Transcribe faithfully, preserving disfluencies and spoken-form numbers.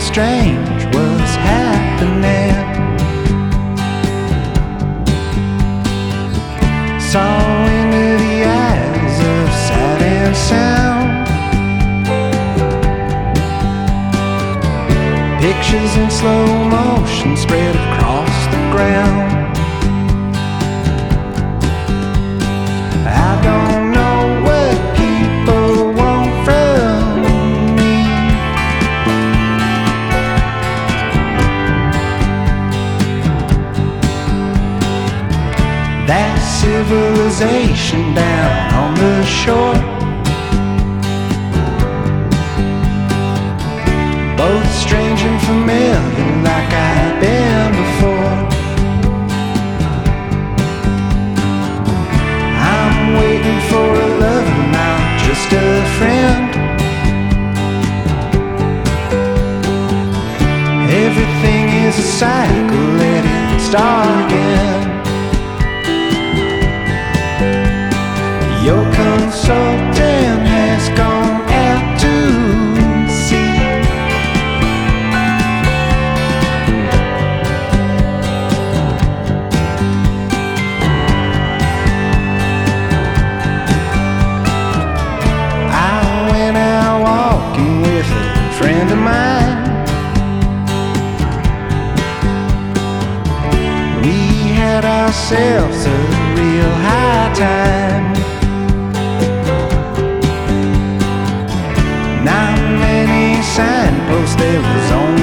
strange was happening. Saw into the eyes of sight and sound, pictures in slow motion spread across the ground. I don't know what people want from me. That civilization down on the shore, both strange and familiar like I've been before. I'm waiting for a lover, not just a friend. Everything is a cycle, let it start again. Your consultant has gone out to sea. I went out walking with a friend of mine. We had ourselves a real high time. Not many signposts, there was only